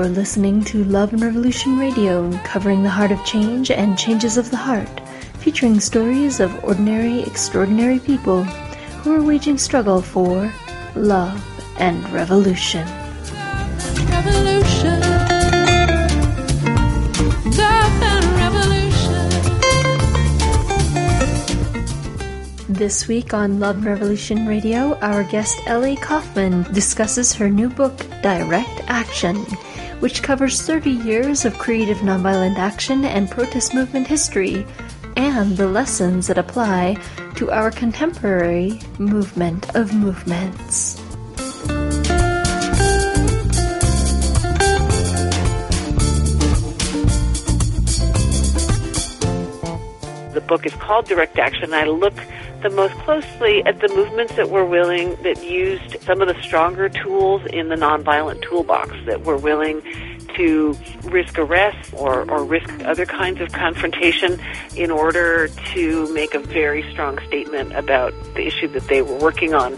You're listening to Love and Revolution Radio, covering the heart of change and changes of the heart, featuring stories of ordinary, extraordinary people who are waging struggle for love and revolution. Revolution. Love and revolution. This week on Love and Revolution Radio, our guest L.A. Kaufman discusses her new book, Direct Action, which covers 30 years of creative nonviolent action and protest movement history, and the lessons that apply to our contemporary movement of movements. The book is called Direct Action. I look the most closely at the movements that used some of the stronger tools in the nonviolent toolbox, that were willing to risk arrest or risk other kinds of confrontation in order to make a very strong statement about the issue that they were working on.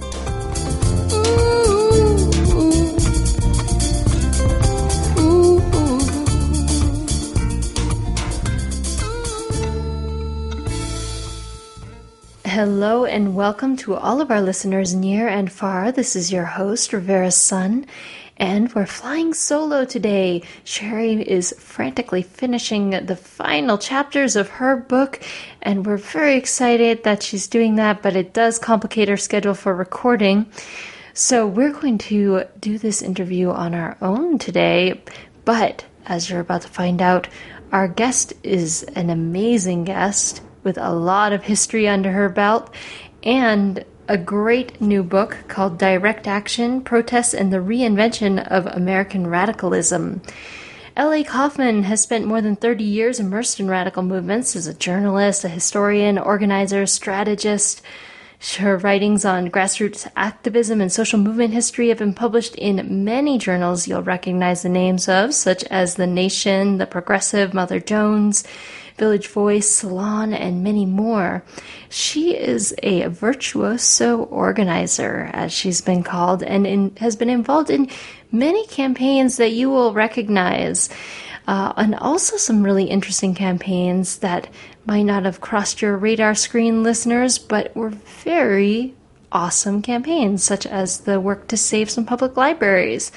Hello and welcome to all of our listeners near and far. This is your host, Rivera Sun, and we're flying solo today. Sherry is frantically finishing the final chapters of her book, and we're very excited that she's doing that, but it does complicate our schedule for recording. So we're going to do this interview on our own today, but as you're about to find out, our guest is an amazing guest with a lot of history under her belt, and a great new book called Direct Action, Protests and the Reinvention of American Radicalism. L.A. Kaufman has spent more than 30 years immersed in radical movements as a journalist, a historian, organizer, strategist. Her writings on grassroots activism and social movement history have been published in many journals you'll recognize the names of, such as The Nation, The Progressive, Mother Jones, Village Voice, Salon, and many more. She is a virtuoso organizer, as she's been called, and has been involved in many campaigns that you will recognize, and also some really interesting campaigns that might not have crossed your radar screen, listeners, but were very awesome campaigns, such as the work to save some public libraries.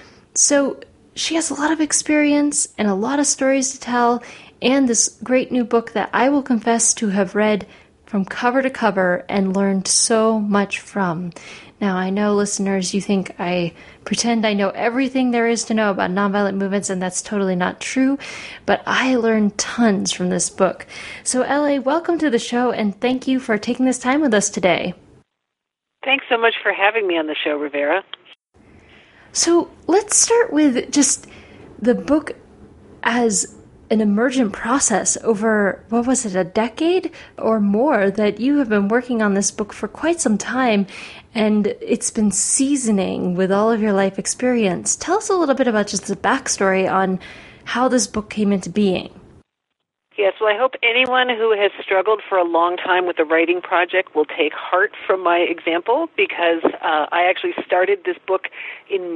So she has a lot of experience and a lot of stories to tell, and this great new book that I will confess to have read from cover to cover and learned so much from. Now, I know, listeners, you think I pretend I know everything there is to know about nonviolent movements, and that's totally not true, but I learned tons from this book. So, L.A., welcome to the show, and thank you for taking this time with us today. Thanks so much for having me on the show, Rivera. So, let's start with just the book as an emergent process over, what was it, a decade or more that you have been working on this book for quite some time, and it's been seasoning with all of your life experience. Tell us a little bit about just the backstory on how this book came into being. Yes, well, I hope anyone who has struggled for a long time with a writing project will take heart from my example, because I actually started this book in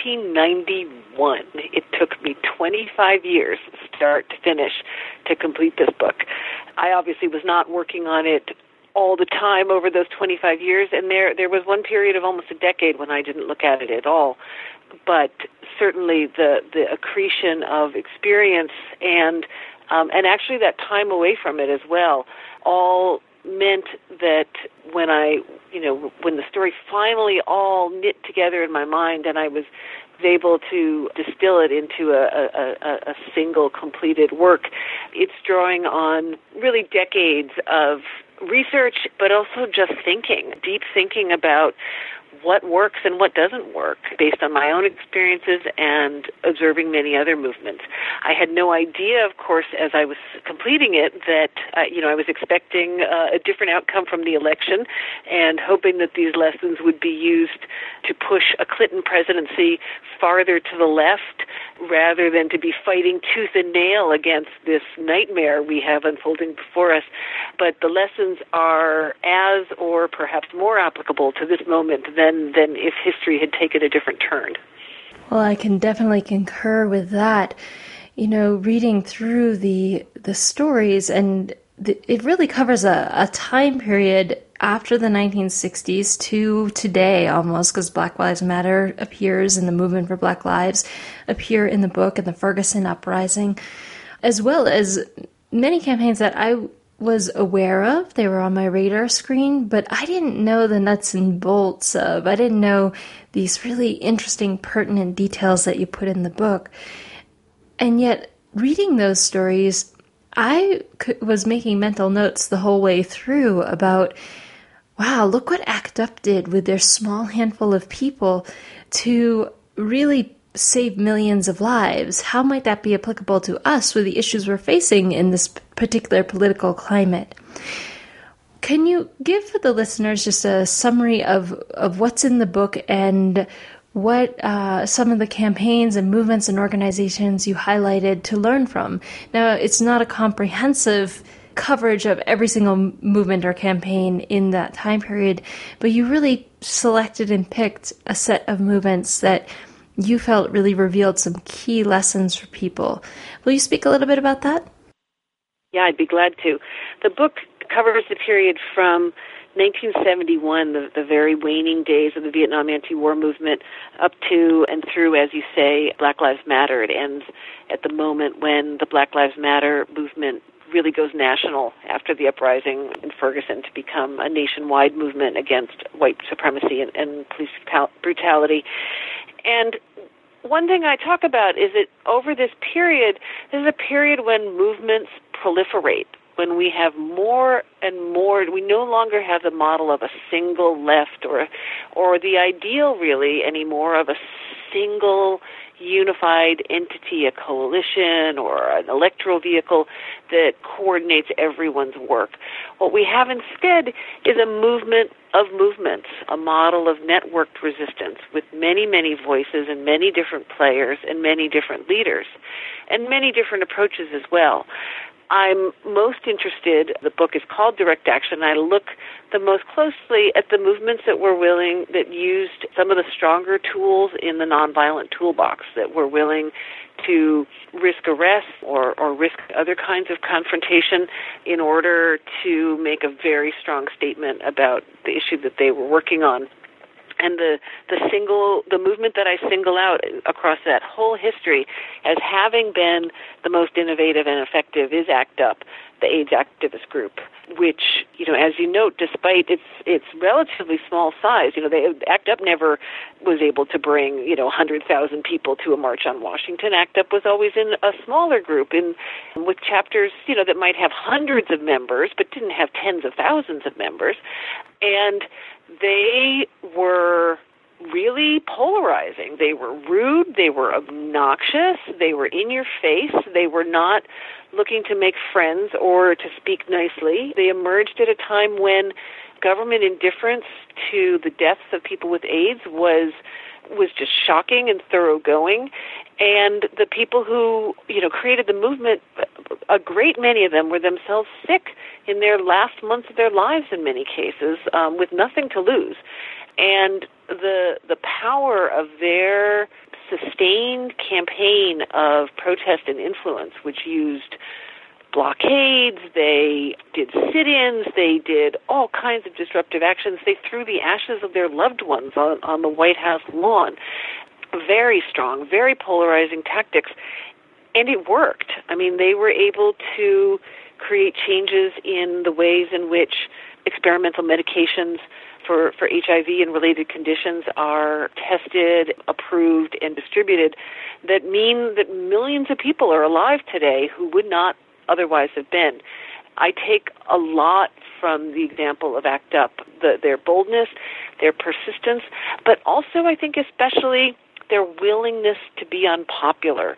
1991. It took me 25 years, start to finish, to complete this book. I obviously was not working on it all the time over those 25 years, and there was one period of almost a decade when I didn't look at it at all. But certainly the accretion of experience and actually that time away from it as well, all meant that when the story finally all knit together in my mind and I was able to distill it into a single completed work, it's drawing on really decades of research, but also just deep thinking about what works and what doesn't work based on my own experiences and observing many other movements. I had no idea, of course, as I was completing it, that I was expecting a different outcome from the election and hoping that these lessons would be used to push a Clinton presidency farther to the left rather than to be fighting tooth and nail against this nightmare we have unfolding before us. But the lessons are as or perhaps more applicable to this moment than if history had taken a different turn. Well, I can definitely concur with that. You know, reading through the stories, and it really covers a time period after the 1960s to today almost, because Black Lives Matter appears in the Movement for Black Lives, appear in the book and the Ferguson Uprising, as well as many campaigns that I was aware of. They were on my radar screen, but I didn't know the nuts and bolts of. I didn't know these really interesting, pertinent details that you put in the book. And yet, reading those stories, I was making mental notes the whole way through about, wow, look what ACT UP did with their small handful of people to really save millions of lives. How might that be applicable to us with the issues we're facing in this particular political climate? Can you give the listeners just a summary of what's in the book and what some of the campaigns and movements and organizations you highlighted to learn from? Now, it's not a comprehensive coverage of every single movement or campaign in that time period, but you really selected and picked a set of movements that you felt really revealed some key lessons for people. Will you speak a little bit about that? Yeah, I'd be glad to. The book covers the period from 1971, the very waning days of the Vietnam anti-war movement, up to and through, as you say, Black Lives Matter. It ends at the moment when the Black Lives Matter movement really goes national after the uprising in Ferguson to become a nationwide movement against white supremacy and police brutality. And one thing I talk about is that over this period, this is a period when movements proliferate, when we have more and more. We no longer have the model of a single left or the ideal, really, anymore of a single unified entity, a coalition or an electoral vehicle that coordinates everyone's work. What we have instead is a movement of movements, a model of networked resistance with many, many voices and many different players and many different leaders and many different approaches as well. I'm most interested, the book is called Direct Action, I look the most closely at the movements that used some of the stronger tools in the nonviolent toolbox, that were willing to risk arrest or risk other kinds of confrontation in order to make a very strong statement about the issue that they were working on. And the movement that I single out across that whole history as having been the most innovative and effective is ACT UP, the AIDS activist group, which, as you note, despite its relatively small size, ACT UP never was able to bring, 100,000 people to a march on Washington. ACT UP was always in a smaller group with chapters, that might have hundreds of members but didn't have tens of thousands of members. And they were really polarizing. They were rude, they were obnoxious, they were in your face, they were not looking to make friends or to speak nicely. They emerged at a time when government indifference to the deaths of people with AIDS was just shocking and thoroughgoing. And the people who, created the movement, a great many of them were themselves sick in their last months of their lives in many cases, with nothing to lose. And the power of their sustained campaign of protest and influence, which used blockades, they did sit-ins, they did all kinds of disruptive actions. They threw the ashes of their loved ones on the White House lawn. Very strong, very polarizing tactics. And it worked. I mean, they were able to create changes in the ways in which experimental medications for HIV and related conditions are tested, approved, and distributed that mean that millions of people are alive today who would not otherwise have been. I take a lot from the example of ACT UP, their boldness, their persistence, but also I think especially their willingness to be unpopular.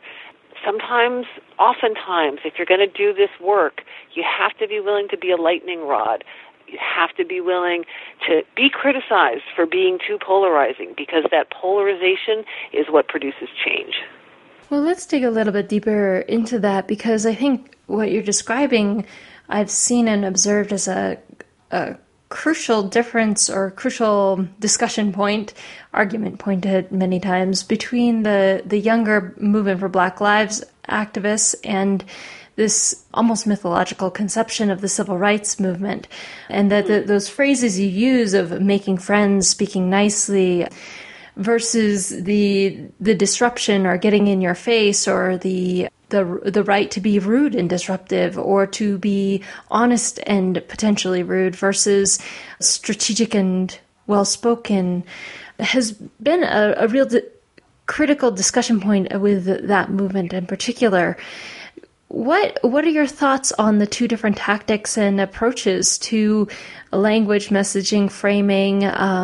Oftentimes, if you're going to do this work, you have to be willing to be a lightning rod. You have to be willing to be criticized for being too polarizing, because that polarization is what produces change. Well, let's dig a little bit deeper into that, because I think what you're describing, I've seen and observed as a crucial difference or crucial discussion point, argument pointed many times, between the younger movement for Black Lives activists and this almost mythological conception of the civil rights movement. And that those phrases you use of making friends, speaking nicely, versus the disruption or getting in your face, or the right to be rude and disruptive, or to be honest and potentially rude, versus strategic and well-spoken, has been a real critical discussion point with that movement in particular. What are your thoughts on the two different tactics and approaches to language, messaging, framing,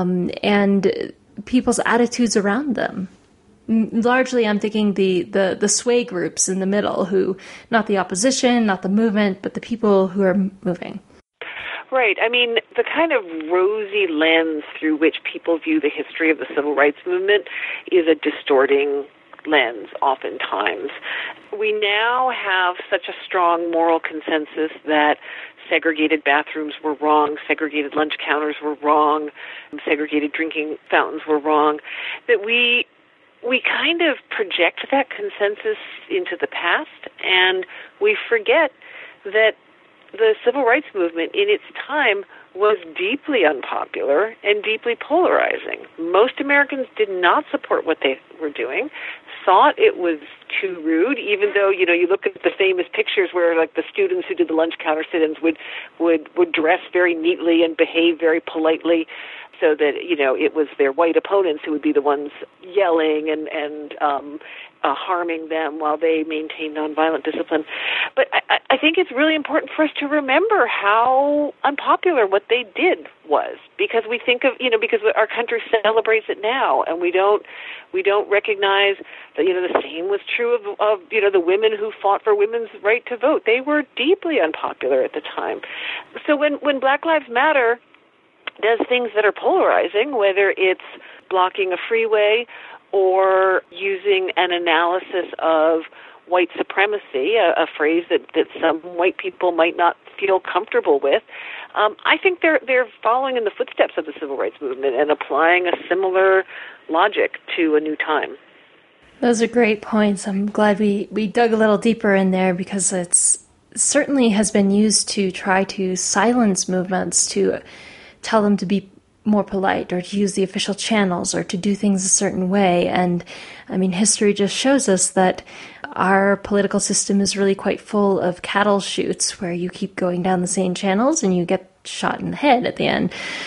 and people's attitudes around them? Largely, I'm thinking the sway groups in the middle, who, not the opposition, not the movement, but the people who are moving. Right. I mean, the kind of rosy lens through which people view the history of the civil rights movement is a distorting lens, oftentimes. We now have such a strong moral consensus that segregated bathrooms were wrong, segregated lunch counters were wrong, segregated drinking fountains were wrong, that we kind of project that consensus into the past, and we forget that the civil rights movement in its time was deeply unpopular and deeply polarizing. Most Americans did not support what they were doing, thought it was too rude, even though, you look at the famous pictures where, like, the students who did the lunch counter sit-ins would dress very neatly and behave very politely, so that, it was their white opponents who would be the ones yelling and harming them while they maintained nonviolent discipline. But I think it's really important for us to remember how unpopular what they did was, because we think of, because our country celebrates it now, and we don't recognize that, the same was true of the women who fought for women's right to vote. They were deeply unpopular at the time. So when Black Lives Matter does things that are polarizing, whether it's blocking a freeway or using an analysis of white supremacy, a phrase that some white people might not feel comfortable with, I think they're following in the footsteps of the civil rights movement and applying a similar logic to a new time. Those are great points. I'm glad we dug a little deeper in there, because it's certainly has been used to try to silence movements, to tell them to be more polite, or to use the official channels, or to do things a certain way. And I mean, history just shows us that our political system is really quite full of cattle chutes, where you keep going down the same channels and you get shot in the head at the end.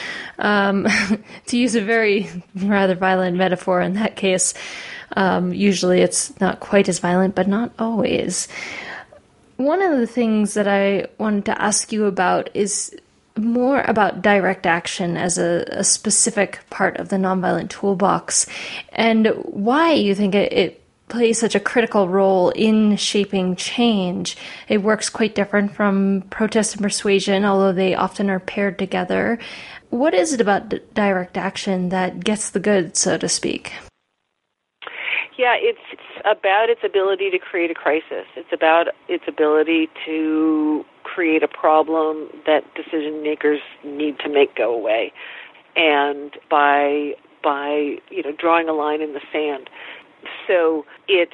To use a very rather violent metaphor in that case, usually it's not quite as violent, but not always. One of the things that I wanted to ask you about is more about direct action as a specific part of the nonviolent toolbox, and why you think it plays such a critical role in shaping change. It works quite different from protest and persuasion, although they often are paired together. What is it about direct action that gets the goods, so to speak? Yeah, it's about its ability to create a crisis. It's about its ability to create a problem that decision makers need to make go away, and by drawing a line in the sand. So it's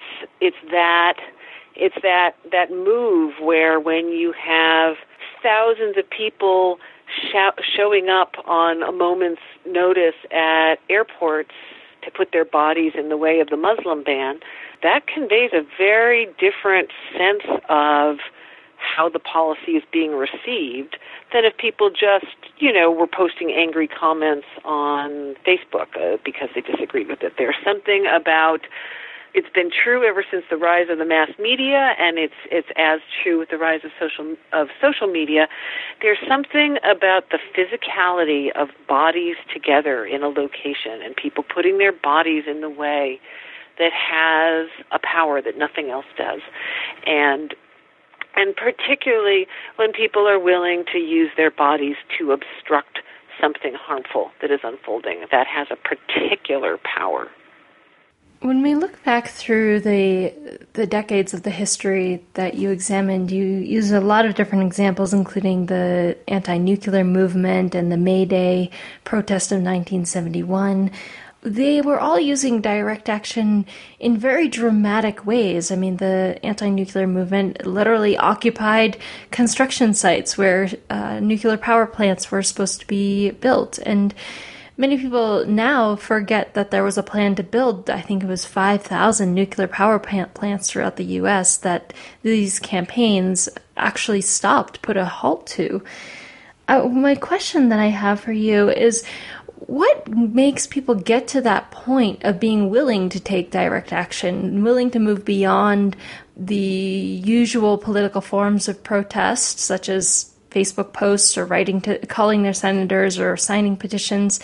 that move where, when you have thousands of people showing up on a moment's notice at airports to put their bodies in the way of the Muslim ban, that conveys a very different sense of how the policy is being received than if people just, were posting angry comments on Facebook because they disagreed with it. There's something about, it's been true ever since the rise of the mass media, and it's as true with the rise of social media. There's something about the physicality of bodies together in a location and people putting their bodies in the way that has a power that nothing else does. And particularly when people are willing to use their bodies to obstruct something harmful that is unfolding, that has a particular power. When we look back through the decades of the history that you examined, you use a lot of different examples, including the anti-nuclear movement and the May Day protest of 1971. They were all using direct action in very dramatic ways. I mean, the anti-nuclear movement literally occupied construction sites where nuclear power plants were supposed to be built. And many people now forget that there was a plan to build, I think it was 5,000 nuclear power plants throughout the U.S. that these campaigns actually stopped, put a halt to. My question that I have for you is, what makes people get to that point of being willing to take direct action, willing to move beyond the usual political forms of protest, such as Facebook posts or calling their senators or signing petitions,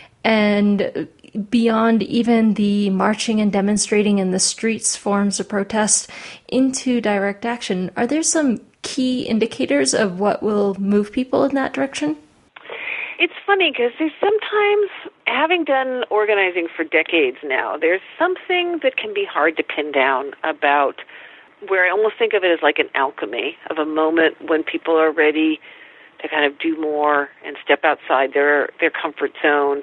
and beyond even the marching and demonstrating in the streets forms of protest into direct action? Are there some key indicators of what will move people in that direction? It's funny because there's sometimes, having done organizing for decades now, there's something that can be hard to pin down about, where I almost think of it as like an alchemy of a moment when people are ready to kind of do more and step outside their comfort zone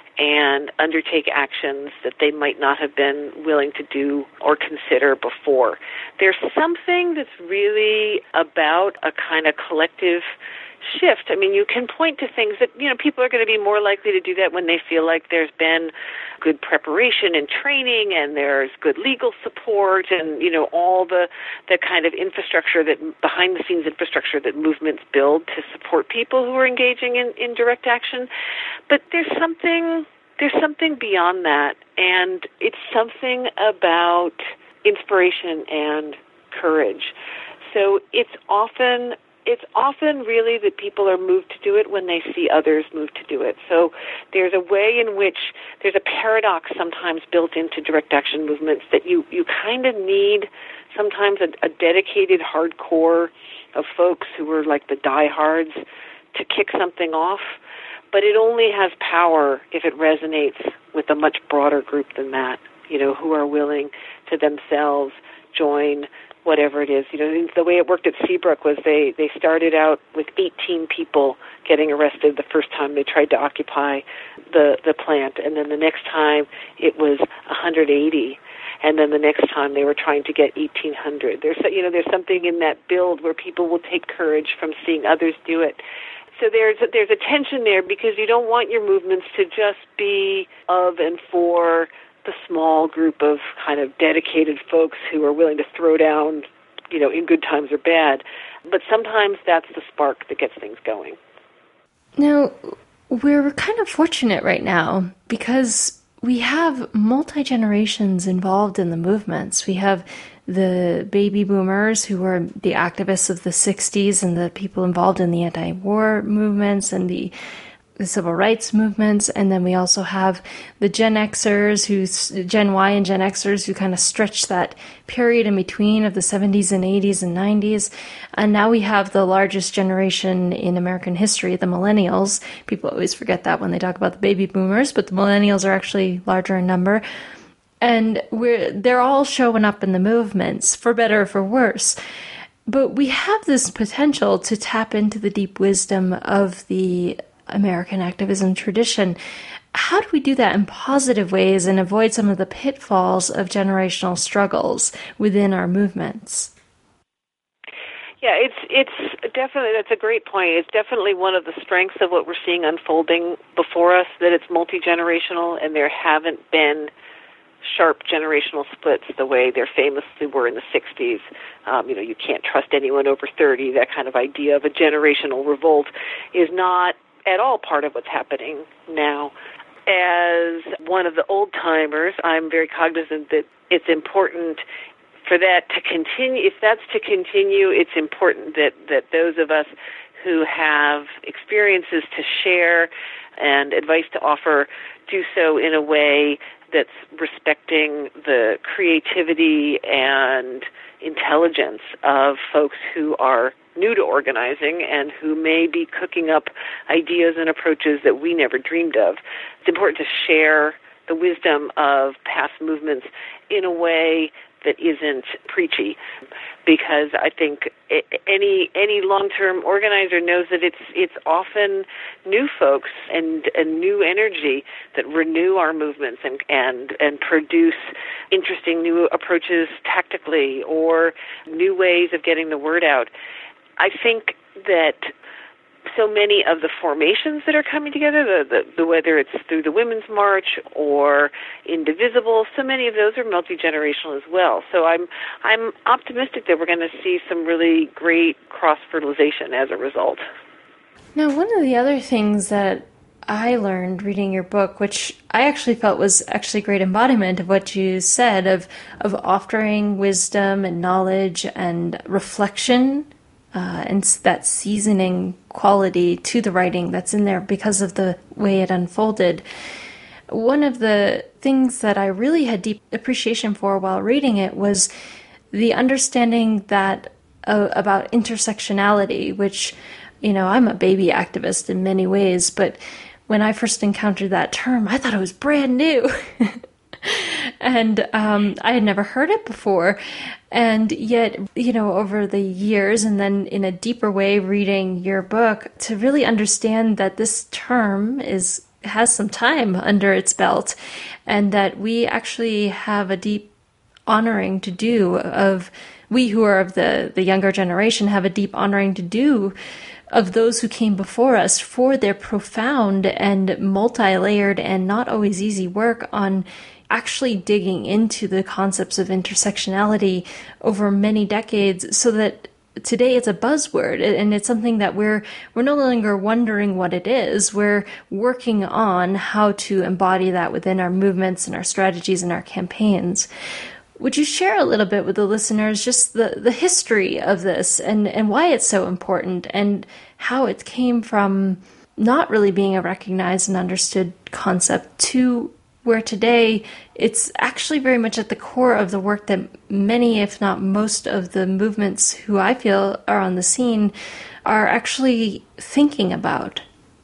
and undertake actions that they might not have been willing to do or consider before. There's something that's really about a kind of collective shift. I mean, you can point to things that, people are going to be more likely to do that when they feel like there's been good preparation and training and there's good legal support and, all the kind of infrastructure, that behind-the-scenes infrastructure that movements build to support people who are engaging in direct action. But there's something beyond that, and it's something about inspiration and courage. So it's often really that people are moved to do it when they see others move to do it. So there's a way in which there's a paradox sometimes built into direct action movements that you kind of need sometimes a dedicated hardcore of folks who are like the diehards to kick something off. But it only has power if it resonates with a much broader group than that, who are willing to themselves join whatever it is. The way it worked at Seabrook was they started out with 18 people getting arrested the first time they tried to occupy the plant, and then the next time it was 180, and then the next time they were trying to get 1,800. There's something in that build where people will take courage from seeing others do it. So there's a tension there, because you don't want your movements to just be of and for the small group of kind of dedicated folks who are willing to throw down, in good times or bad. But sometimes that's the spark that gets things going. Now, we're kind of fortunate right now because we have multi-generations involved in the movements. We have the baby boomers who were the activists of the 60s and the people involved in the anti-war movements and the civil rights movements. And then we also have the Gen Xers, Gen Y and Gen Xers, who kind of stretch that period in between of the 70s and 80s and 90s. And now we have the largest generation in American history, the millennials. People always forget that when they talk about the baby boomers, but the millennials are actually larger in number. And they're all showing up in the movements, for better or for worse. But we have this potential to tap into the deep wisdom of the American activism tradition. How do we do that in positive ways and avoid some of the pitfalls of generational struggles within our movements? Yeah, it's definitely, that's a great point. It's definitely one of the strengths of what we're seeing unfolding before us, that it's multi-generational and there haven't been sharp generational splits the way there famously were in the 60s. You can't trust anyone over 30. That kind of idea of a generational revolt is not at all part of what's happening now. As one of the old-timers, I'm very cognizant that it's important for that to continue. If that's to continue, it's important that those of us who have experiences to share and advice to offer do so in a way that's respecting the creativity and intelligence of folks who are new to organizing and who may be cooking up ideas and approaches that we never dreamed of. It's important to share the wisdom of past movements in a way that isn't preachy, because I think any long-term organizer knows that it's often new folks and new energy that renew our movements and produce interesting new approaches tactically or new ways of getting the word out. I think that so many of the formations that are coming together, the whether it's through the Women's March or Indivisible, so many of those are multi-generational as well. So I'm optimistic that we're going to see some really great cross-fertilization as a result. Now, one of the other things that I learned reading your book, which I actually felt was actually a great embodiment of what you said, of offering wisdom and knowledge and reflection, and that seasoning quality to the writing that's in there because of the way it unfolded. One of the things that I really had deep appreciation for while reading it was the understanding that about intersectionality, which, I'm a baby activist in many ways, but when I first encountered that term, I thought it was brand new. And I had never heard it before. And yet, over the years and then in a deeper way reading your book, to really understand that this term has some time under its belt and that we actually have a deep honoring to do we who are of the younger generation have a deep honoring to do of those who came before us for their profound and multi-layered and not always easy work on actually digging into the concepts of intersectionality over many decades, so that today it's a buzzword and it's something that we're no longer wondering what it is. We're working on how to embody that within our movements and our strategies and our campaigns. Would you share a little bit with the listeners just the history of this and why it's so important and how it came from not really being a recognized and understood concept to where today it's actually very much at the core of the work that many, if not most, of the movements who I feel are on the scene are actually thinking about?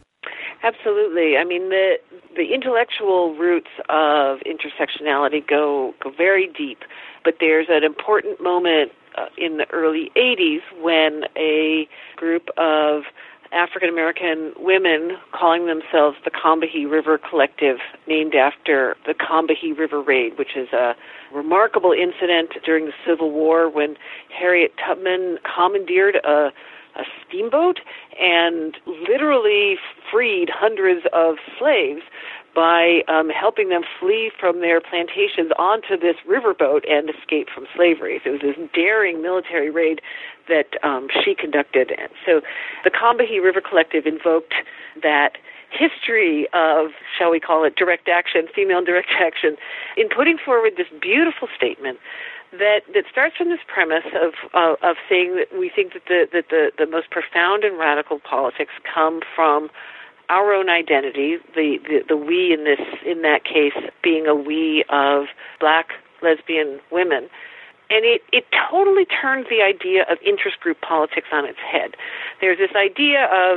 Absolutely. I mean, the intellectual roots of intersectionality go very deep, but there's an important moment in the early 80s when a group of African-American women calling themselves the Combahee River Collective, named after the Combahee River Raid, which is a remarkable incident during the Civil War when Harriet Tubman commandeered a steamboat and literally freed hundreds of slaves by helping them flee from their plantations onto this riverboat and escape from slavery. So it was this daring military raid that she conducted. And so the Combahee River Collective invoked that history of, shall we call it, direct action, female direct action, in putting forward this beautiful statement that starts from this premise of saying that we think that the most profound and radical politics come from our own identity, the we in that case being a we of Black lesbian women. And it totally turns the idea of interest group politics on its head. There's this idea of,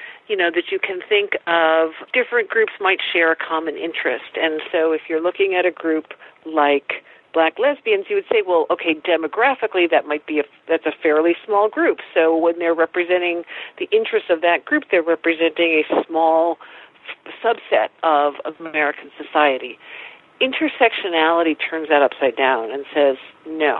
that you can think of different groups might share a common interest. And so if you're looking at a group like Black lesbians, you would say, well, okay, demographically that's a fairly small group. So when they're representing the interests of that group, they're representing a small subset of American society. Intersectionality turns that upside down and says, no.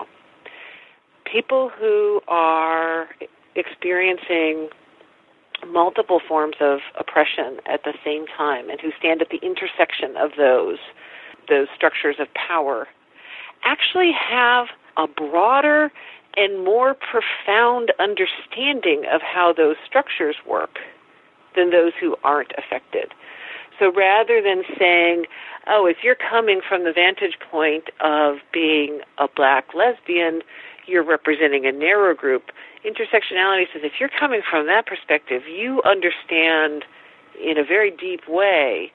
People who are experiencing multiple forms of oppression at the same time and who stand at the intersection of those structures of power actually have a broader and more profound understanding of how those structures work than those who aren't affected. So rather than saying, oh, if you're coming from the vantage point of being a Black lesbian, you're representing a narrow group, intersectionality says if you're coming from that perspective, you understand in a very deep way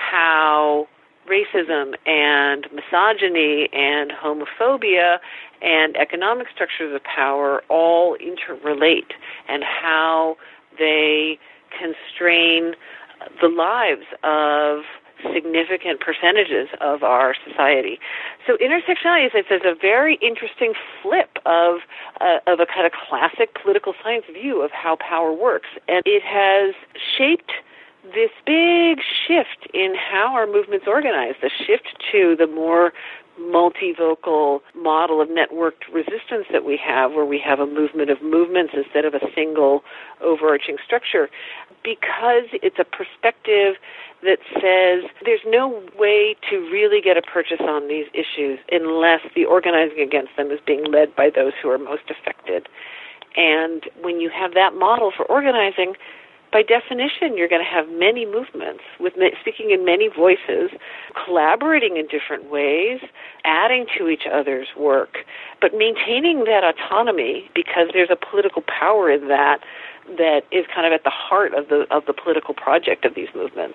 how racism and misogyny and homophobia and economic structures of power all interrelate and how they constrain the lives of significant percentages of our society. So intersectionality is a very interesting flip of a kind of classic political science view of how power works. And it has shaped this big shift in how our movement's organized, the shift to the more multivocal model of networked resistance that we have, where we have a movement of movements instead of a single overarching structure, because it's a perspective that says there's no way to really get a purchase on these issues unless the organizing against them is being led by those who are most affected. And when you have that model for organizing, by definition, you're going to have many movements, speaking in many voices, collaborating in different ways, adding to each other's work, but maintaining that autonomy, because there's a political power in that is kind of at the heart of the political project of these movements.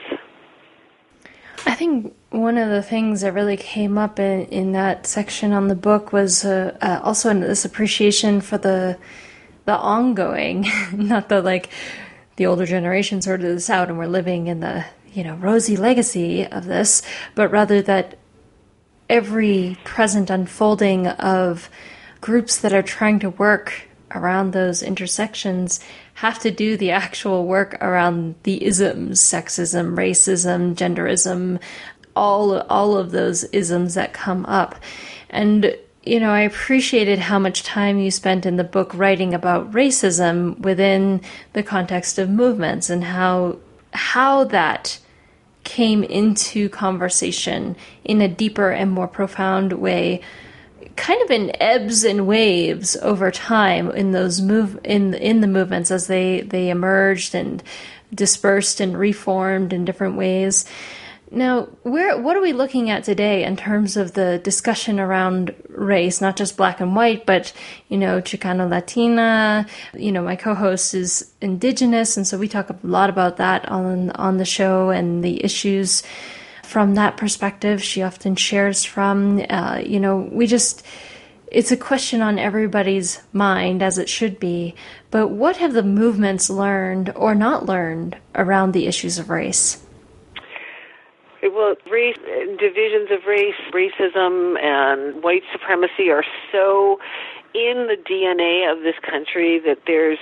I think one of the things that really came up in that section on the book was also this appreciation for the ongoing, not the older generation sorted this out and we're living in the, rosy legacy of this, but rather that every present unfolding of groups that are trying to work around those intersections have to do the actual work around the isms, sexism, racism, genderism, all of those isms that come up. And I appreciated how much time you spent in the book writing about racism within the context of movements and how that came into conversation in a deeper and more profound way, kind of in ebbs and waves over time in those in the movements as they emerged and dispersed and reformed in different ways. Now, what are we looking at today in terms of the discussion around race, not just black and white, but, Chicano Latina, my co-host is indigenous, and so we talk a lot about that on the show and the issues from that perspective. She often shares from, it's a question on everybody's mind, as it should be, but what have the movements learned or not learned around the issues of race? Well, race, divisions of race, racism, and white supremacy are so in the DNA of this country that there's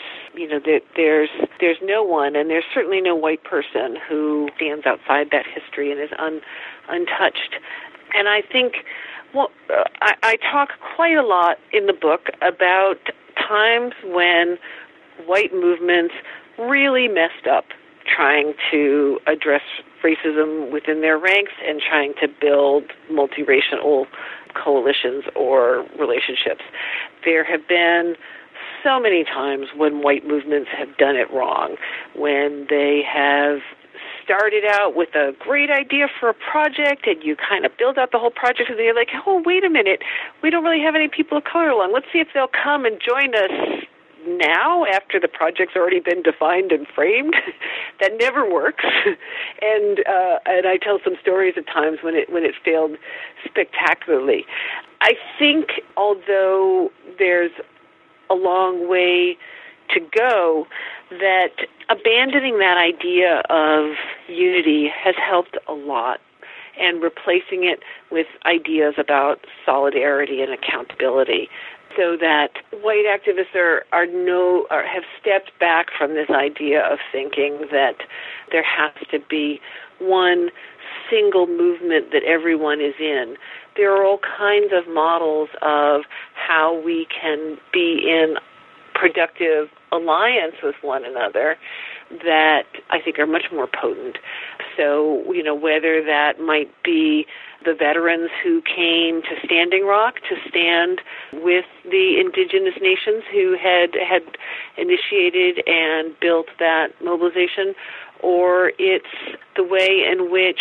no one, and there's certainly no white person who stands outside that history and is untouched. And I think, I talk quite a lot in the book about times when white movements really messed up trying to address racism within their ranks and trying to build multiracial coalitions or relationships. There have been so many times when white movements have done it wrong, when they have started out with a great idea for a project and you kind of build out the whole project and then you're like, oh, wait a minute, we don't really have any people of color along. Let's see if they'll come and join us now after the project's already been defined and framed. That never works. And I tell some stories of times when it failed spectacularly. I think although there's a long way to go, that abandoning that idea of unity has helped a lot, and replacing it with ideas about solidarity and accountability, so that white activists have stepped back from this idea of thinking that there has to be one single movement that everyone is in. There are all kinds of models of how we can be in productive alliance with one another that I think are much more potent. So, whether that might be the veterans who came to Standing Rock to stand with the indigenous nations who had initiated and built that mobilization, or it's the way in which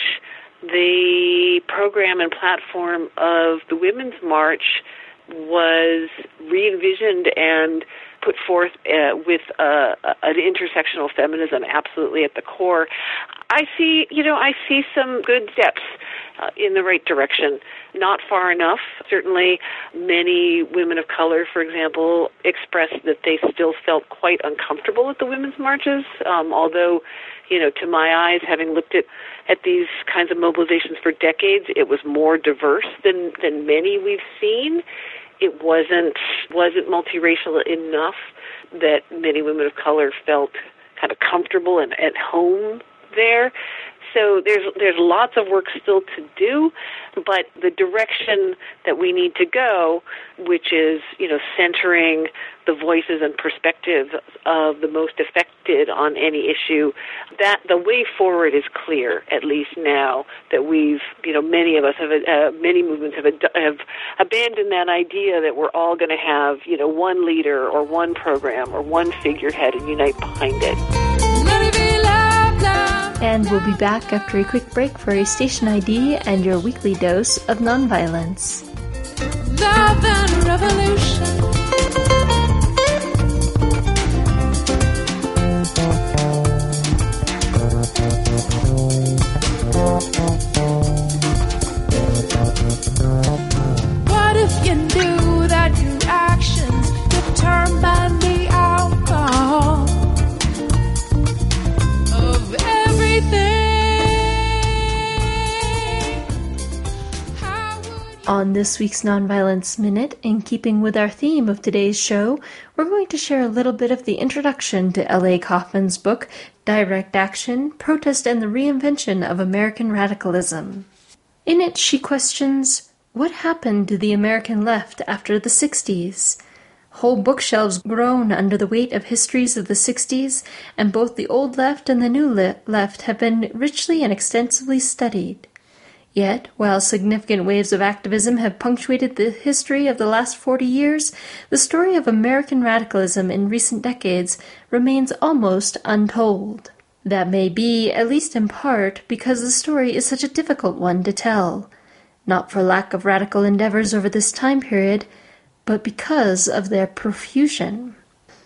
the program and platform of the Women's March was re-envisioned and put forth with an intersectional feminism absolutely at the core. I see some good steps in the right direction. Not far enough. Certainly, many women of color, for example, expressed that they still felt quite uncomfortable at the women's marches, although to my eyes, having looked at these kinds of mobilizations for decades, it was more diverse than many we've seen. It wasn't multiracial enough that many women of color felt kind of comfortable and at home there. So there's lots of work still to do, but the direction that we need to go, which is, centering the voices and perspectives of the most affected on any issue, that the way forward is clear, at least now that we've, many of us have, many movements have abandoned that idea that we're all going to have, one leader or one program or one figurehead and unite behind it. And we'll be back after a quick break for a station ID and your weekly dose of nonviolence. Love and revolution. What if you knew that your actions determine the outcome of everything? On this week's Nonviolence Minute, in keeping with our theme of today's show, we're going to share a little bit of the introduction to L.A. Kaufman's book, Direct Action, Protest and the Reinvention of American Radicalism. In it, she questions, what happened to the American left after the 60s? Whole bookshelves groan under the weight of histories of the 60s, and both the old left and the new left have been richly and extensively studied. Yet, while significant waves of activism have punctuated the history of the last 40 years, the story of American radicalism in recent decades remains almost untold. That may be, at least in part, because the story is such a difficult one to tell, not for lack of radical endeavors over this time period, but because of their profusion.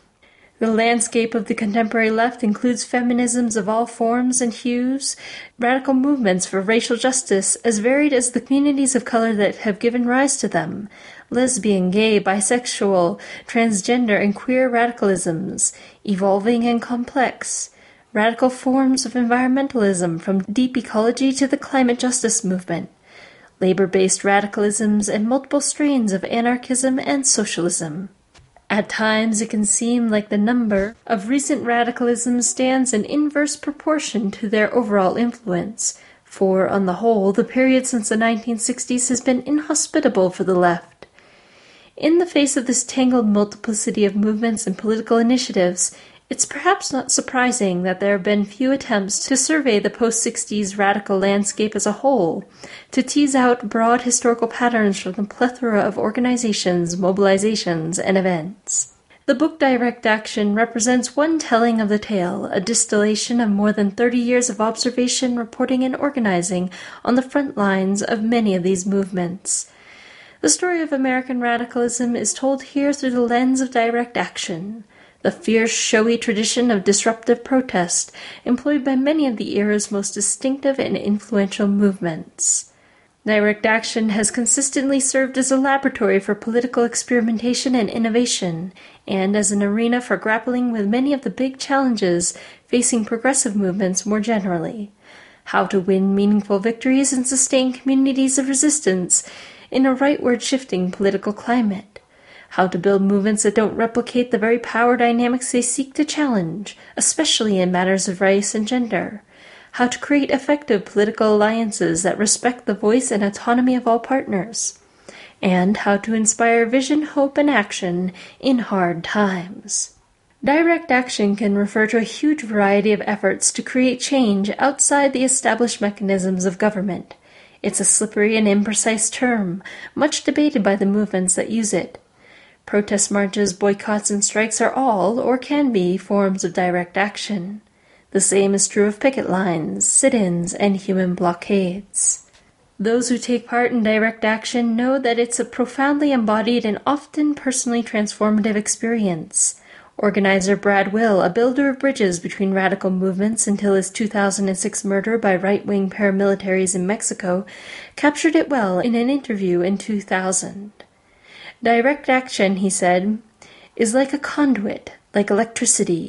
The landscape of the contemporary left includes feminisms of all forms and hues, radical movements for racial justice as varied as the communities of color that have given rise to them, lesbian, gay, bisexual, transgender, and queer radicalisms, evolving and complex, radical forms of environmentalism from deep ecology to the climate justice movement, labor-based radicalisms, and multiple strains of anarchism and socialism. At times it can seem like the number of recent radicalisms stands in inverse proportion to their overall influence, for, on the whole, the period since the 1960s has been inhospitable for the left. In the face of this tangled multiplicity of movements and political initiatives, it's perhaps not surprising that there have been few attempts to survey the post-60s radical landscape as a whole, to tease out broad historical patterns from the plethora of organizations, mobilizations, and events. The book Direct Action represents one telling of the tale, a distillation of more than 30 years of observation, reporting, and organizing on the front lines of many of these movements. The story of American radicalism is told here through the lens of direct action, the fierce, showy tradition of disruptive protest employed by many of the era's most distinctive and influential movements. Direct action has consistently served as a laboratory for political experimentation and innovation, and as an arena for grappling with many of the big challenges facing progressive movements more generally. How to win meaningful victories and sustain communities of resistance in a rightward-shifting political climate. How to build movements that don't replicate the very power dynamics they seek to challenge, especially in matters of race and gender. How to create effective political alliances that respect the voice and autonomy of all partners. And how to inspire vision, hope, and action in hard times. Direct action can refer to a huge variety of efforts to create change outside the established mechanisms of government. It's a slippery and imprecise term, much debated by the movements that use it. Protest marches, boycotts, and strikes are all, or can be, forms of direct action. The same is true of picket lines, sit-ins, and human blockades. Those who take part in direct action know that it's a profoundly embodied and often personally transformative experience. Organizer Brad Will, a builder of bridges between radical movements until his 2006 murder by right-wing paramilitaries in Mexico, captured it well in an interview in 2000. Direct action, he said, is like a conduit, like electricity.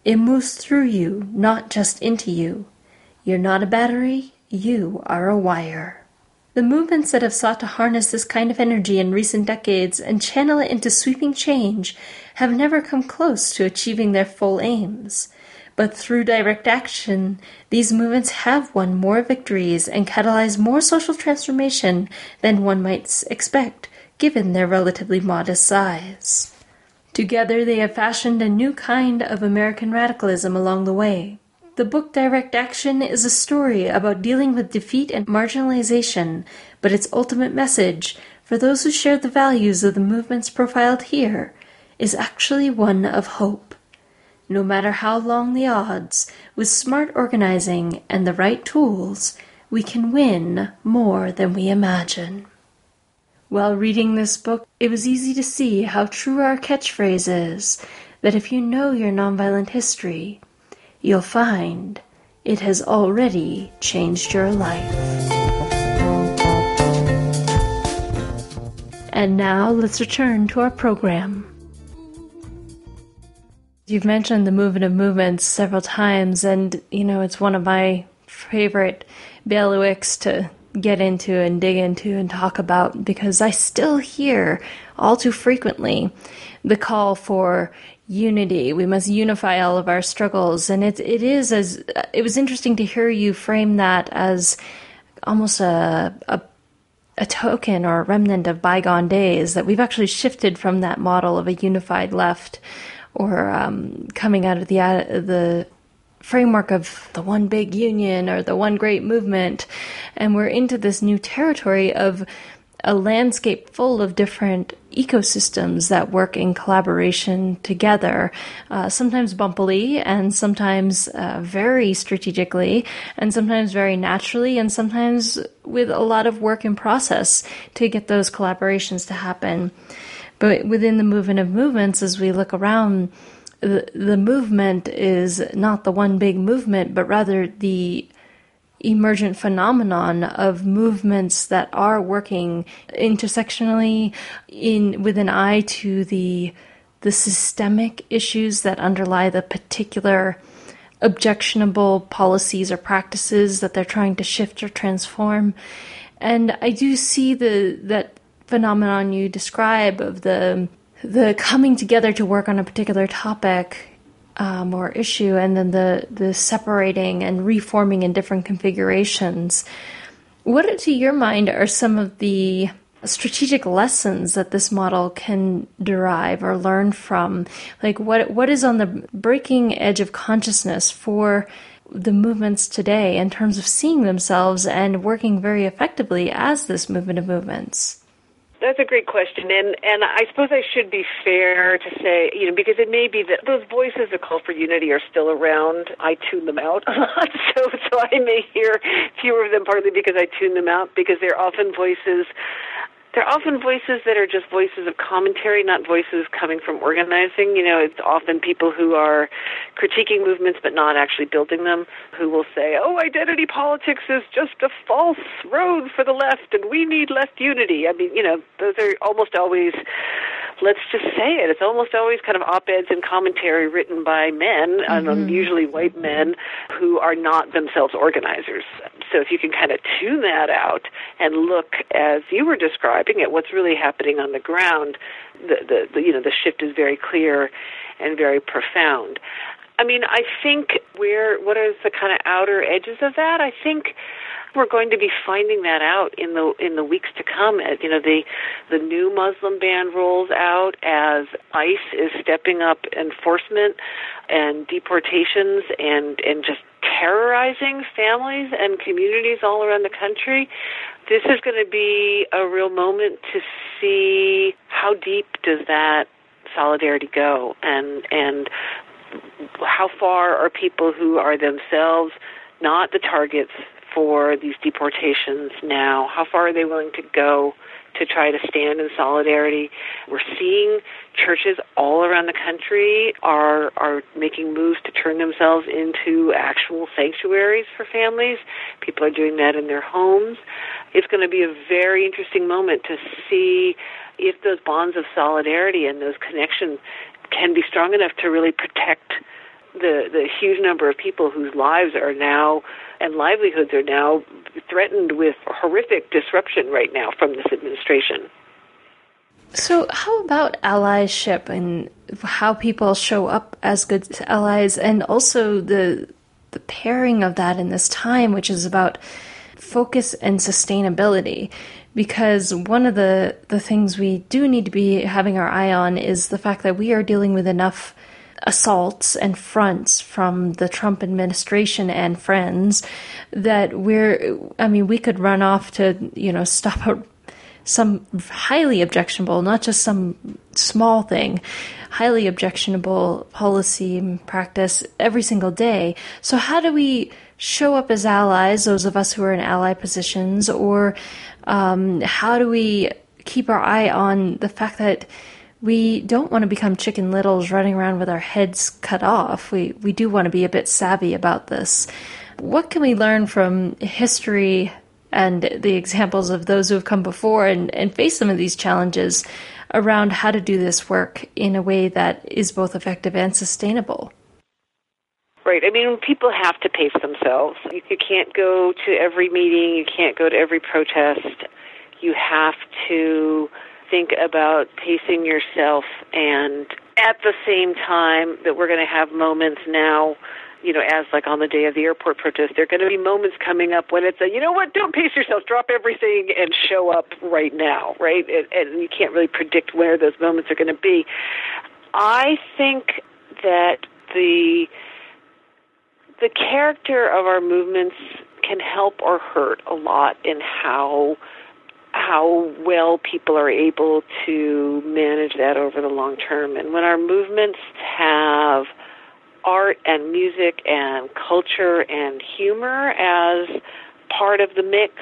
It moves through you, not just into you. You're not a battery, you are a wire. The movements that have sought to harness this kind of energy in recent decades and channel it into sweeping change have never come close to achieving their full aims. But through direct action, these movements have won more victories and catalyzed more social transformation than one might expect, given their relatively modest size. Together they have fashioned a new kind of American radicalism along the way. The book Direct Action is a story about dealing with defeat and marginalization, but its ultimate message, for those who share the values of the movements profiled here, is actually one of hope. No matter how long the odds, with smart organizing and the right tools, we can win more than we imagine. While reading this book, it was easy to see how true our catchphrase is, that if you know your nonviolent history, you'll find it has already changed your life. And now let's return to our program. You've mentioned the movement of movements several times, and, it's one of my favorite bailiwicks to get into and dig into and talk about, because I still hear all too frequently the call for unity. We must unify all of our struggles, and it was interesting to hear you frame that as almost a token or a remnant of bygone days, that we've actually shifted from that model of a unified left, or coming out of the framework of the one big union or the one great movement, and we're into this new territory of a landscape full of different ecosystems that work in collaboration together, sometimes bumpily, and sometimes very strategically, and sometimes very naturally, and sometimes with a lot of work in process to get those collaborations to happen. But within the movement of movements, as we look around, the movement is not the one big movement, but rather the emergent phenomenon of movements that are working intersectionally with an eye to the systemic issues that underlie the particular objectionable policies or practices that they're trying to shift or transform. And I do see that phenomenon you describe of the coming together to work on a particular topic or issue, and then the separating and reforming in different configurations. What, to your mind, are some of the strategic lessons that this model can derive or learn from? Like, what is on the breaking edge of consciousness for the movements today in terms of seeing themselves and working very effectively as this movement of movements? That's a great question, and I suppose I should be fair to say, because it may be that those voices that call for unity are still around. I tune them out a lot, so I may hear fewer of them, partly because I tune them out, because they're often voices that are just voices of commentary, not voices coming from organizing. It's often people who are critiquing movements but not actually building them, who will say, identity politics is just a false road for the left and we need left unity. I mean, those are almost always, let's just say it, it's almost always kind of op-eds and commentary written by men, usually white men, who are not themselves organizers. So if you can kind of tune that out and look, as you were describing, at what's really happening on the ground, the shift is very clear and very profound. I mean, I think what are the kind of outer edges of that? I think we're going to be finding that out in the weeks to come. As the new Muslim ban rolls out, as ICE is stepping up enforcement and deportations and just terrorizing families and communities all around the country. This is going to be a real moment to see how deep does that solidarity go, and how far are people who are themselves not the targets for these deportations now, how far are they willing to go to try to stand in solidarity? We're seeing churches all around the country are making moves to turn themselves into actual sanctuaries for families. People are doing that in their homes. It's going to be a very interesting moment to see if those bonds of solidarity and those connections can be strong enough to really protect the huge number of people whose lives are now and livelihoods are now threatened with horrific disruption right now from this administration. So how about allyship and how people show up as good allies, and also the pairing of that in this time, which is about focus and sustainability? Because one of the things we do need to be having our eye on is the fact that we are dealing with enough assaults and fronts from the Trump administration and friends that we could run off to, stop some highly objectionable, not just some small thing, highly objectionable policy and practice every single day. So how do we show up as allies, those of us who are in ally positions, or how do we keep our eye on the fact that we don't want to become Chicken Littles running around with our heads cut off? We do want to be a bit savvy about this. What can we learn from history and the examples of those who have come before and face some of these challenges around how to do this work in a way that is both effective and sustainable? Right. I mean, people have to pace themselves. You can't go to every meeting. You can't go to every protest. You have to think about pacing yourself, and at the same time that we're going to have moments now, as like on the day of the airport protest, there are going to be moments coming up when it's don't pace yourself, drop everything and show up right now, right? And you can't really predict where those moments are going to be. I think that the character of our movements can help or hurt a lot in how well people are able to manage that over the long term. And when our movements have art and music and culture and humor as part of the mix,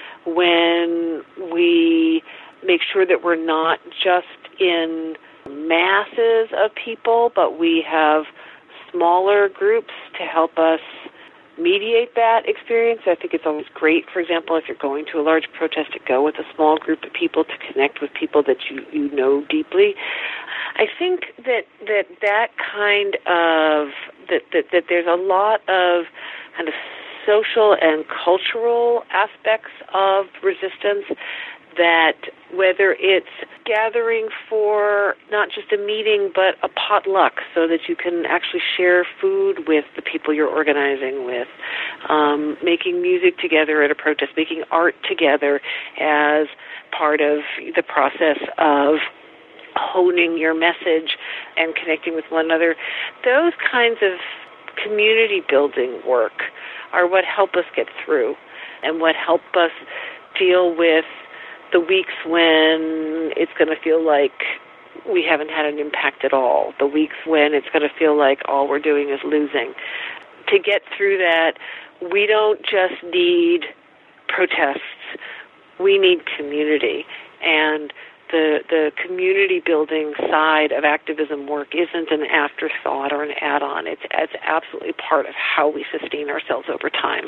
when we make sure that we're not just in masses of people, but we have smaller groups to help us mediate that experience. I think it's always great, for example, if you're going to a large protest, to go with a small group of people, to connect with people that you know deeply. I think that kind of, that there's a lot of kind of social and cultural aspects of resistance, that whether it's gathering for not just a meeting but a potluck so that you can actually share food with the people you're organizing with, making music together at a protest, making art together as part of the process of honing your message and connecting with one another, those kinds of community building work are what help us get through and what help us deal with the weeks when it's going to feel like we haven't had an impact at all, the weeks when it's going to feel like all we're doing is losing. To get through that, we don't just need protests, we need community. And the community building side of activism work isn't an afterthought or an add-on. It's absolutely part of how we sustain ourselves over time.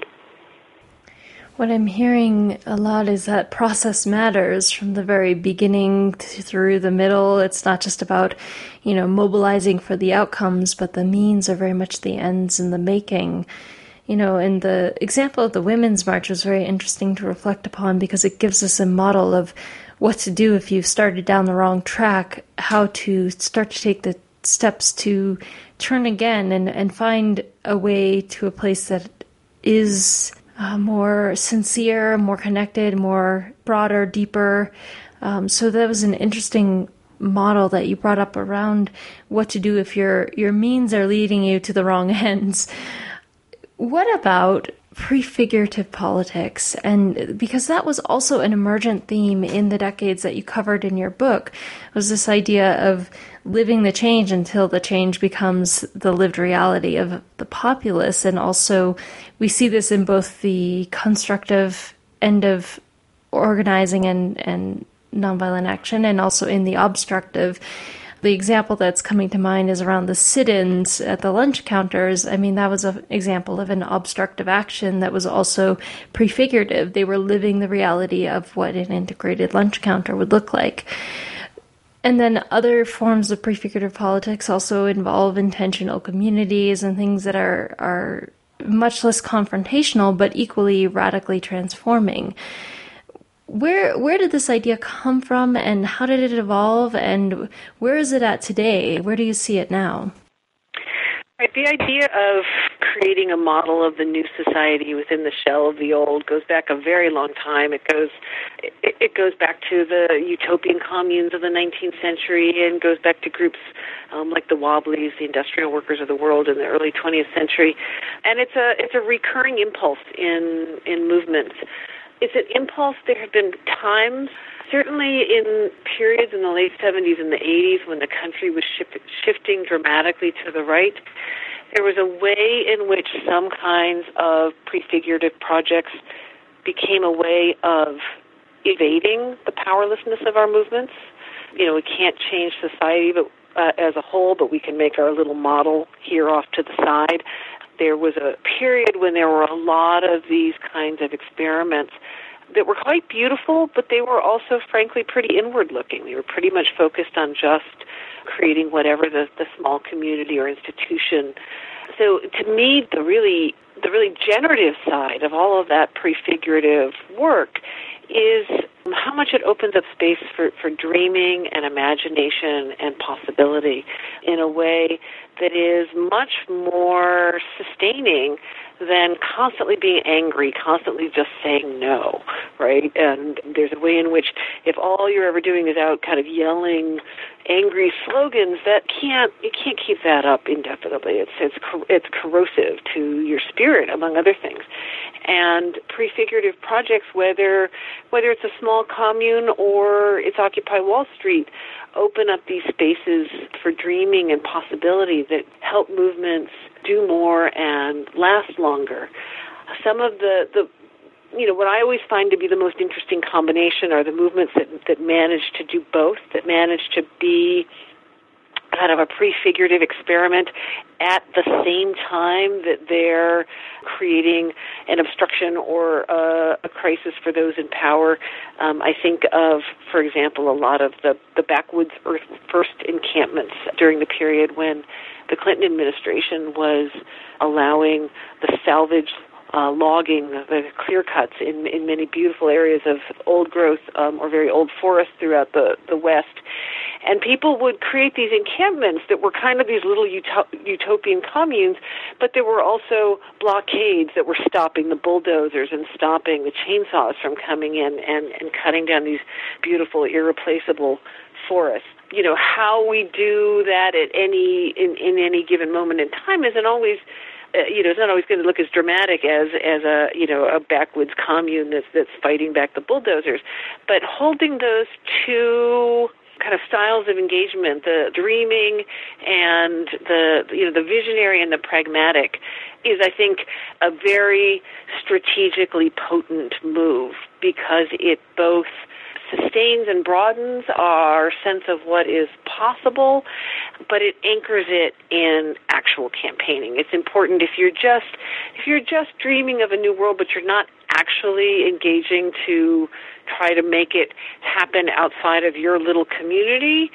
What I'm hearing a lot is that process matters from the very beginning through the middle. It's not just about, mobilizing for the outcomes, but the means are very much the ends in the making. And the example of the Women's March was very interesting to reflect upon because it gives us a model of what to do if you've started down the wrong track, how to start to take the steps to turn again and find a way to a place that is more sincere, more connected, more broader, deeper. So that was an interesting model that you brought up around what to do if your means are leading you to the wrong ends. What about prefigurative politics? And because that was also an emergent theme in the decades that you covered in your book, was this idea of living the change until the change becomes the lived reality of the populace. And also we see this in both the constructive end of organizing and nonviolent action, and also in the obstructive. The example that's coming to mind is around the sit-ins at the lunch counters. I mean, that was an example of an obstructive action that was also prefigurative. They were living the reality of what an integrated lunch counter would look like. And then other forms of prefigurative politics also involve intentional communities and things that are much less confrontational, but equally radically transforming. Where did this idea come from, and how did it evolve, and where is it at today? Where do you see it now? Right, the idea of creating a model of the new society within the shell of the old goes back a very long time. It goes back to the utopian communes of the 19th century, and goes back to groups like the Wobblies, the industrial workers of the world in the early 20th century. And it's a recurring impulse in movements. It's an impulse. There have been times, certainly in periods in the late 70s and the 80s when the country was shifting dramatically to the right, there was a way in which some kinds of prefigurative projects became a way of evading the powerlessness of our movements. You know, we can't change society as a whole, but we can make our little model here off to the side. There was a period when there were a lot of these kinds of experiments that were quite beautiful, but they were also, frankly, pretty inward-looking. They were pretty much focused on just creating whatever the small community or institution. So to me, the really generative side of all of that prefigurative work is how much it opens up space for dreaming and imagination and possibility in a way that is much more sustaining than constantly being angry, constantly just saying no, right? And there's a way in which if all you're ever doing is out kind of yelling angry slogans, you can't keep that up indefinitely. It's corrosive to your spirit, among other things. And prefigurative projects, whether it's a small commune or it's Occupy Wall Street, open up these spaces for dreaming and possibility that help movements do more and last longer. Some of the what I always find to be the most interesting combination are the movements that manage to do both, that manage to be kind of a prefigurative experiment at the same time that they're creating an obstruction or a crisis for those in power. I think of, for example, a lot of the backwoods Earth First encampments during the period when the Clinton administration was allowing the salvage logging, the clear cuts in many beautiful areas of old growth or very old forests throughout the West. And people would create these encampments that were kind of these little utopian communes, but there were also blockades that were stopping the bulldozers and stopping the chainsaws from coming in and cutting down these beautiful, irreplaceable forests. You know, how we do that at in any given moment in time isn't always it's not always going to look as dramatic as a backwoods commune that's fighting back the bulldozers, but holding those two kind of styles of engagement, the dreaming and the visionary and the pragmatic, is, I think, a very strategically potent move because it both sustains and broadens our sense of what is possible, but it anchors it in actual campaigning. It's important if you're just dreaming of a new world, but you're not actually engaging to try to make it happen outside of your little community,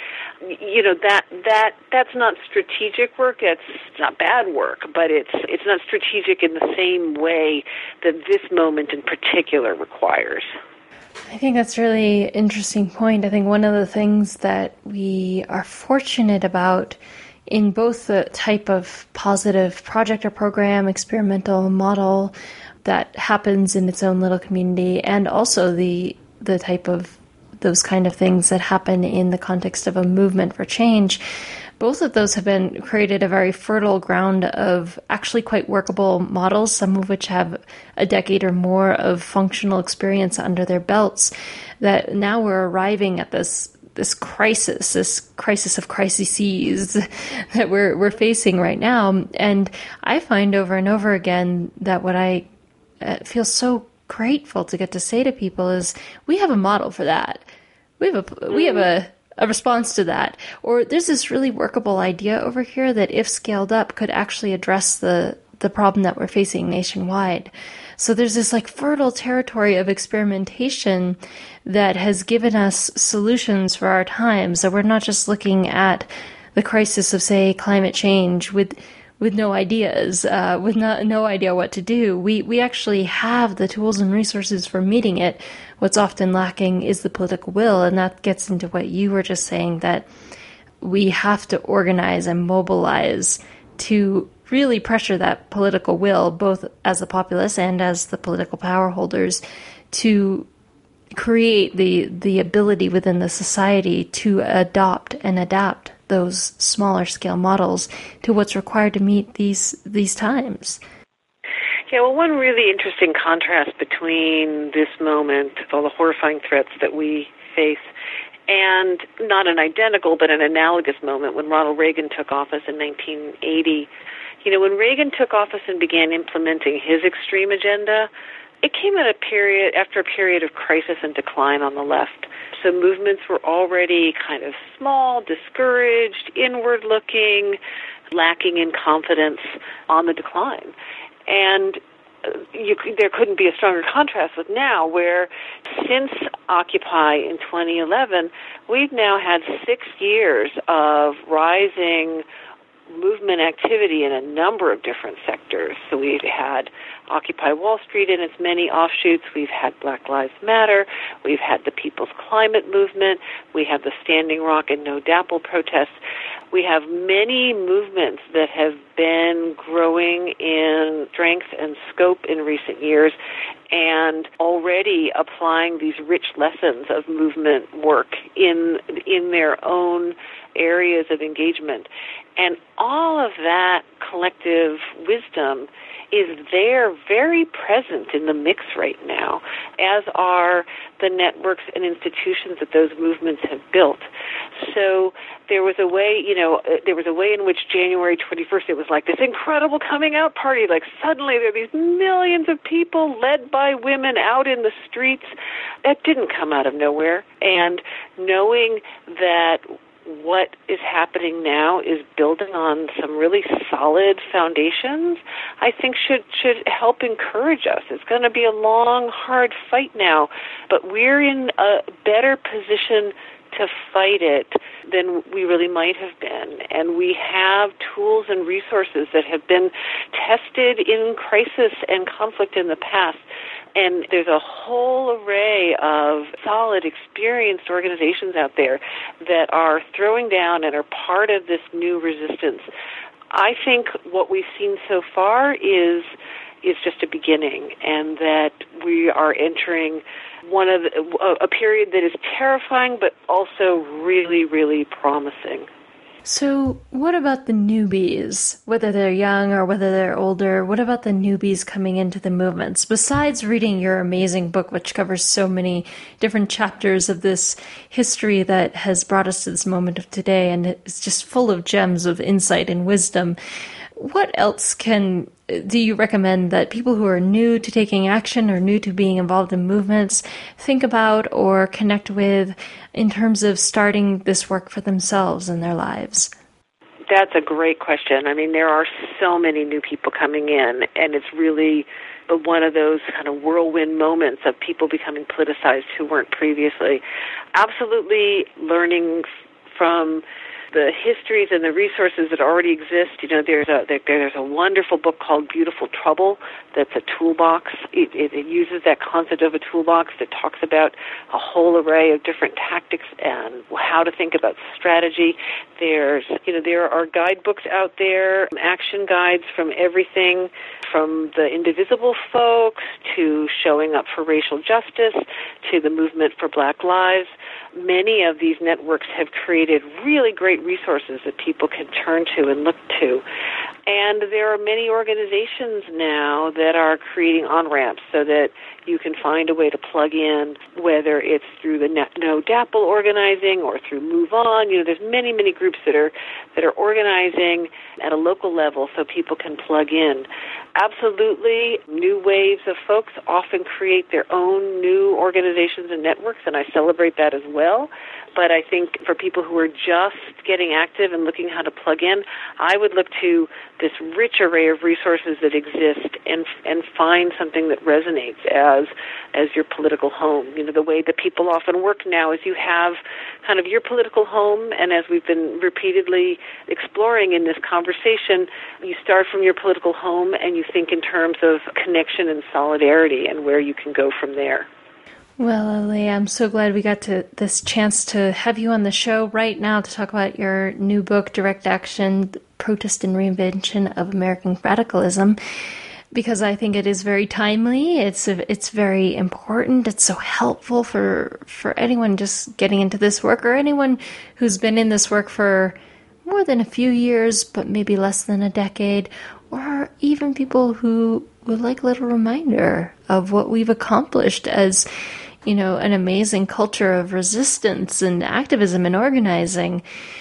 that's not strategic work. It's not bad work, but it's not strategic in the same way that this moment in particular requires. I think that's a really interesting point. I think one of the things that we are fortunate about in both the type of positive project or program, experimental model that happens in its own little community, and also the type of those kind of things that happen in the context of a movement for change, both of those have been created a very fertile ground of actually quite workable models, some of which have a decade or more of functional experience under their belts, that now we're arriving at this crisis of crises that we're facing right now. And I find over and over again that what I feel so grateful to get to say to people is, we have a model for that. We have a response to that. Or there's this really workable idea over here that, if scaled up, could actually address the the problem that we're facing nationwide. So there's this like fertile territory of experimentation that has given us solutions for our times. So we're not just looking at the crisis of, say, climate change with no ideas, with no idea what to do. We actually have the tools and resources for meeting it. What's often lacking is the political will, and that gets into what you were just saying, that we have to organize and mobilize to really pressure that political will, both as the populace and as the political power holders, to create the ability within the society to adopt and adapt those smaller scale models to what's required to meet these times. Yeah, well, one really interesting contrast between this moment, all the horrifying threats that we face, and not an identical but an analogous moment when Ronald Reagan took office in 1980. You know, when Reagan took office and began implementing his extreme agenda, it came at after a period of crisis and decline on the left. So movements were already kind of small, discouraged, inward-looking, lacking in confidence, on the decline. And there couldn't be a stronger contrast with now, where since Occupy in 2011, we've now had 6 years of rising movement activity in a number of different sectors. So we've had Occupy Wall Street and its many offshoots. We've had Black Lives Matter. We've had the People's Climate Movement. We have the Standing Rock and No DAPL protests. We have many movements that have been growing in strength and scope in recent years and already applying these rich lessons of movement work in their own areas of engagement. And all of that collective wisdom is there, very present in the mix right now, as are the networks and institutions that those movements have built. So there was a way in which January 21st, it was like this incredible coming out party. Like suddenly there are these millions of people led by women out in the streets. That didn't come out of nowhere. And knowing that what is happening now is building on some really solid foundations, I think should help encourage us. It's going to be a long, hard fight now, but we're in a better position to fight it than we really might have been. And we have tools and resources that have been tested in crisis and conflict in the past. And there's a whole array of solid, experienced organizations out there that are throwing down and are part of this new resistance. I think what we've seen so far is just a beginning, and that we are entering a period that is terrifying, but also really, really promising. So what about the newbies, whether they're young or whether they're older? What about the newbies coming into the movements? Besides reading your amazing book, which covers so many different chapters of this history that has brought us to this moment of today, and it's just full of gems of insight and wisdom, what else do you recommend that people who are new to taking action or new to being involved in movements think about or connect with in terms of starting this work for themselves in their lives? That's a great question. I mean, there are so many new people coming in, and it's really one of those kind of whirlwind moments of people becoming politicized who weren't previously. Absolutely learning from the histories and the resources that already exist. You know, there's a wonderful book called Beautiful Trouble that's a toolbox. It uses that concept of a toolbox that talks about a whole array of different tactics and how to think about strategy. There are guidebooks out there, action guides from everything from the Indivisible folks to Showing Up for Racial Justice to the Movement for Black Lives. Many of these networks have created really great resources that people can turn to and look to. And there are many organizations now that are creating on-ramps so that you can find a way to plug in, whether it's through the No DAPL organizing or through Move On. You know, there's many, many groups that are organizing at a local level so people can plug in. Absolutely, new waves of folks often create their own new organizations and networks, and I celebrate that as well. But I think for people who are just getting active and looking how to plug in, I would look to this rich array of resources that exist and find something that resonates as your political home. You know, the way that people often work now is you have kind of your political home, and as we've been repeatedly exploring in this conversation, you start from your political home and you think in terms of connection and solidarity and where you can go from there. Well, LA, I'm so glad we got this chance to have you on the show right now to talk about your new book, Direct Action, Protest and Reinvention of American Radicalism, because I think it is very timely. It's very important. It's so helpful for anyone just getting into this work, or anyone who's been in this work for more than a few years, but maybe less than a decade, or even people who would like a little reminder of what we've accomplished as, you know, an amazing culture of resistance and activism and organizing.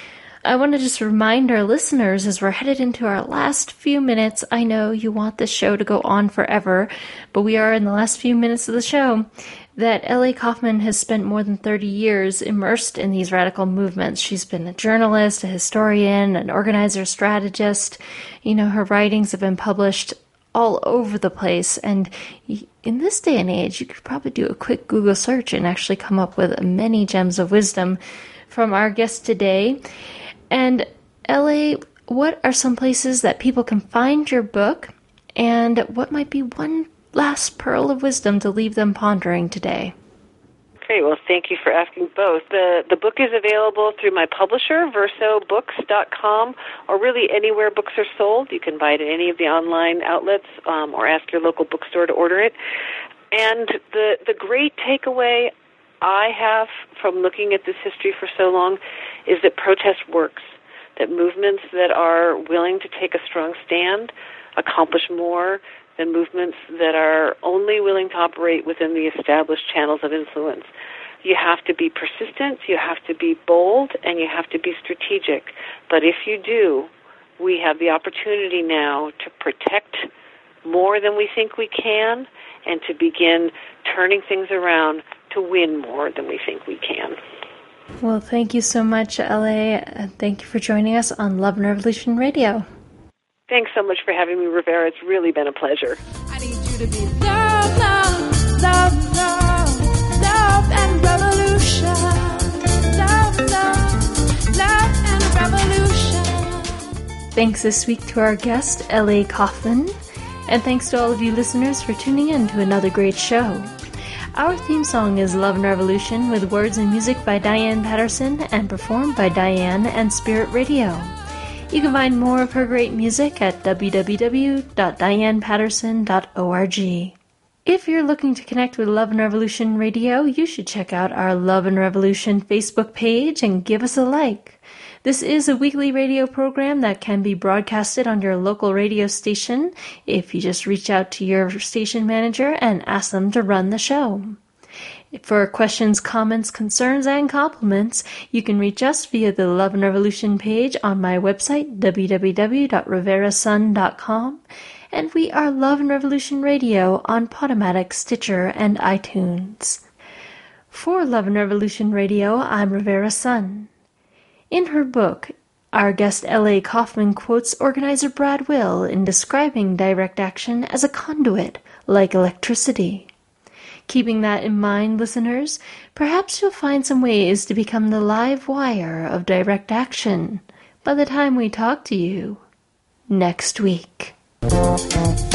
I want to just remind our listeners as we're headed into our last few minutes. I know you want this show to go on forever, but we are in the last few minutes of the show, that L.A. Kauffman has spent more than 30 years immersed in these radical movements. She's been a journalist, a historian, an organizer, strategist. You know, her writings have been published all over the place. And in this day and age, you could probably do a quick Google search and actually come up with many gems of wisdom from our guest today. And L.A., what are some places that people can find your book, and what might be one last pearl of wisdom to leave them pondering today? Great. Well, thank you for asking both. The book is available through my publisher, versobooks.com, or really anywhere books are sold. You can buy it at any of the online outlets, or ask your local bookstore to order it. And the great takeaway I have from looking at this history for so long is that protest works, that movements that are willing to take a strong stand accomplish more than movements that are only willing to operate within the established channels of influence. You have to be persistent, you have to be bold, and you have to be strategic. But if you do, we have the opportunity now to protect more than we think we can, and to begin turning things around to win more than we think we can. Well, thank you so much, L.A. Thank you for joining us on Love and Revolution Radio. Thanks so much for having me, Rivera. It's really been a pleasure. I need you to be love, love, love, love, love and revolution. Love, love, love and revolution. Thanks this week to our guest, L.A. Kauffman, and thanks to all of you listeners for tuning in to another great show. Our theme song is Love and Revolution, with words and music by Diane Patterson and performed by Diane and Spirit Radio. You can find more of her great music at www.dianepatterson.org. If you're looking to connect with Love and Revolution Radio, you should check out our Love and Revolution Facebook page and give us a like. This is a weekly radio program that can be broadcasted on your local radio station if you just reach out to your station manager and ask them to run the show. For questions, comments, concerns, and compliments, you can reach us via the Love and Revolution page on my website, www.riverasun.com, and we are Love and Revolution Radio on Podomatic, Stitcher, and iTunes. For Love and Revolution Radio, I'm Rivera Sun. In her book, our guest L.A. Kauffman quotes organizer Brad Will in describing direct action as a conduit, like electricity. Keeping that in mind, listeners, perhaps you'll find some ways to become the live wire of direct action by the time we talk to you next week.